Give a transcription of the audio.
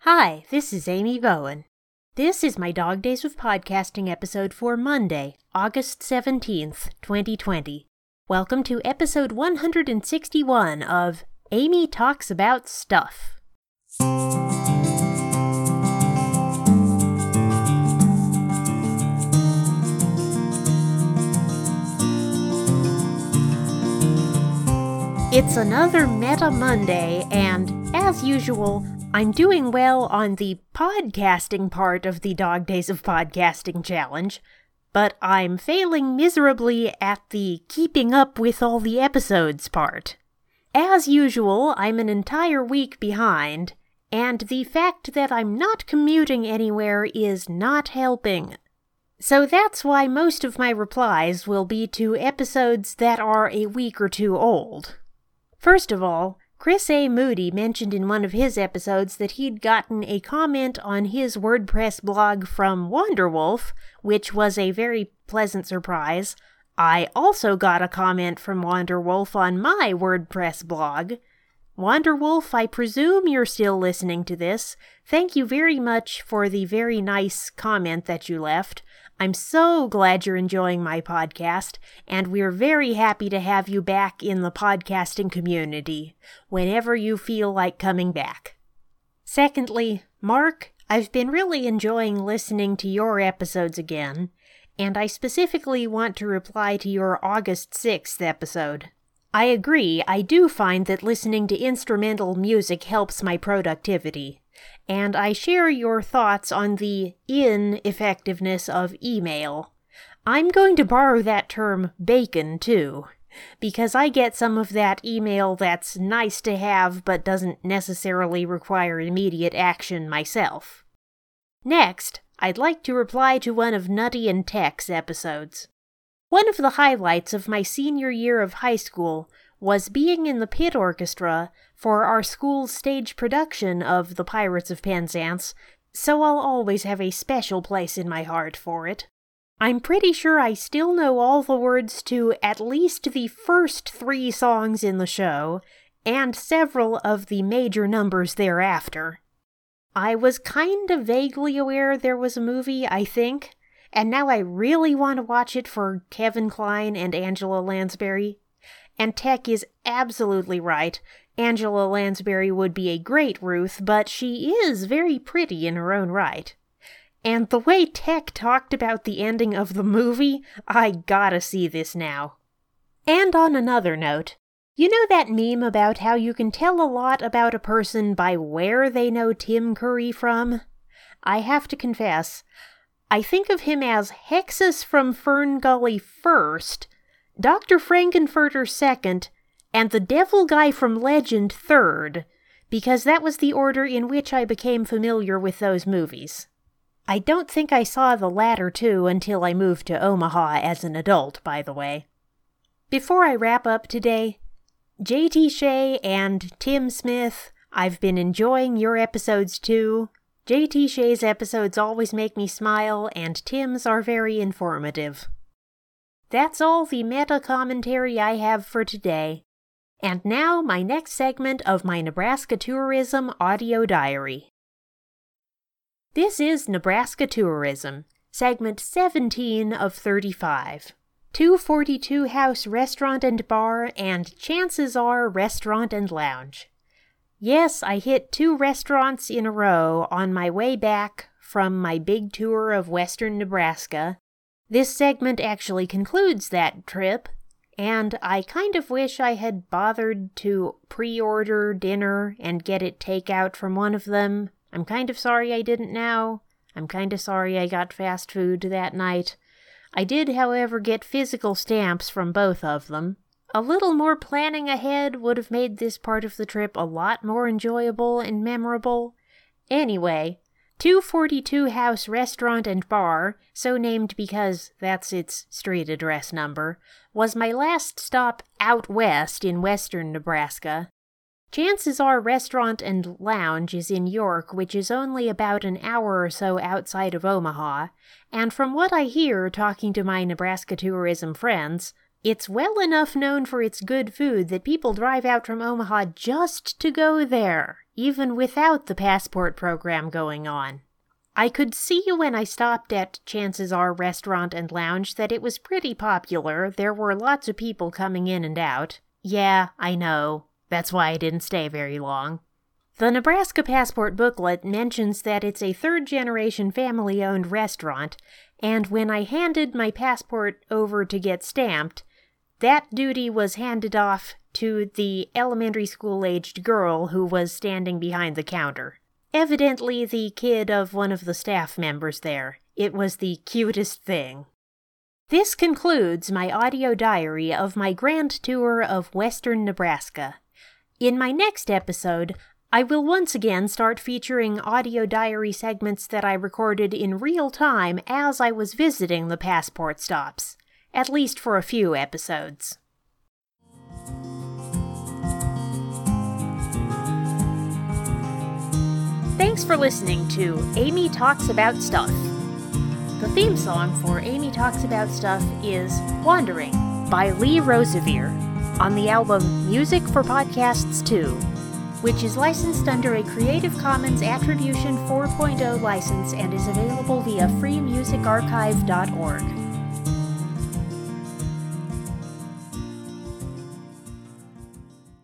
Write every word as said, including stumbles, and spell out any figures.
Hi, this is Amy Bowen. This is my Dog Days of Podcasting episode for Monday, August seventeenth, twenty twenty. Welcome to episode one hundred sixty-one of Amy Talks About Stuff. It's another Meta Monday, and as usual, I'm doing well on the podcasting part of the Dog Days of Podcasting challenge, but I'm failing miserably at the keeping up with all the episodes part. As usual, I'm an entire week behind, and the fact that I'm not commuting anywhere is not helping. So that's why most of my replies will be to episodes that are a week or two old. First of all, Chris A. Moody mentioned in one of his episodes that he'd gotten a comment on his WordPress blog from Wanderwolf, which was a very pleasant surprise. I also got a comment from Wanderwolf on my WordPress blog. Wanderwolf, I presume you're still listening to this. Thank you very much for the very nice comment that you left. I'm so glad you're enjoying my podcast, and we're very happy to have you back in the podcasting community, whenever you feel like coming back. Secondly, Mark, I've been really enjoying listening to your episodes again, and I specifically want to reply to your August sixth episode. I agree, I do find that listening to instrumental music helps my productivity. And I share your thoughts on the ineffectiveness of email. I'm going to borrow that term bacon, too, because I get some of that email that's nice to have but doesn't necessarily require immediate action myself. Next, I'd like to reply to one of Nutty and Tech's episodes. One of the highlights of my senior year of high school was being in the pit orchestra for our school's stage production of The Pirates of Penzance, so I'll always have a special place in my heart for it. I'm pretty sure I still know all the words to at least the first three songs in the show, and several of the major numbers thereafter. I was kind of vaguely aware there was a movie, I think, and now I really want to watch it for Kevin Kline and Angela Lansbury. And Tech is absolutely right. Angela Lansbury would be a great Ruth, but she is very pretty in her own right. And the way Tech talked about the ending of the movie, I gotta see this now. And on another note, you know that meme about how you can tell a lot about a person by where they know Tim Curry from? I have to confess, I think of him as Hexus from Fern Gully first, Doctor Frankenfurter second, and the Devil Guy from Legend third, because that was the order in which I became familiar with those movies. I don't think I saw the latter two until I moved to Omaha as an adult, by the way. Before I wrap up today, J T Shea and Tim Smith, I've been enjoying your episodes too. J T Shea's episodes always make me smile, and Tim's are very informative. That's all the meta commentary I have for today. And now my next segment of my Nebraska Tourism audio diary. This is Nebraska Tourism, segment seventeen of thirty-five. two forty-two House Restaurant and Bar and Chances Are Restaurant and Lounge. Yes, I hit two restaurants in a row on my way back from my big tour of western Nebraska. This segment actually concludes that trip, and I kind of wish I had bothered to pre-order dinner and get it takeout from one of them. I'm kind of sorry I didn't now. I'm kind of sorry I got fast food that night. I did, however, get physical stamps from both of them. A little more planning ahead would have made this part of the trip a lot more enjoyable and memorable. Anyway, two forty-two House Restaurant and Bar, so named because that's its street address number, was my last stop out west in western Nebraska. Chances Are Restaurant and Lounge is in York, which is only about an hour or so outside of Omaha, and from what I hear talking to my Nebraska tourism friends, it's well enough known for its good food that people drive out from Omaha just to go there. even without the passport program going on. I could see when I stopped at Chances Are Restaurant and Lounge that it was pretty popular. There were lots of people coming in and out. Yeah, I know. That's why I didn't stay very long. The Nebraska Passport booklet mentions that it's a third-generation family-owned restaurant, and when I handed my passport over to get stamped, that duty was handed off to the elementary school-aged girl who was standing behind the counter. Evidently the kid of one of the staff members there. It was the cutest thing. This concludes my audio diary of my grand tour of western Nebraska. In my next episode, I will once again start featuring audio diary segments that I recorded in real time as I was visiting the passport stops, at least for a few episodes. Thanks for listening to Amy Talks About Stuff. The theme song for Amy Talks About Stuff is Wandering by Lee Rosevere on the album Music for Podcasts two, which is licensed under a Creative Commons Attribution four point oh license and is available via free music archive dot org.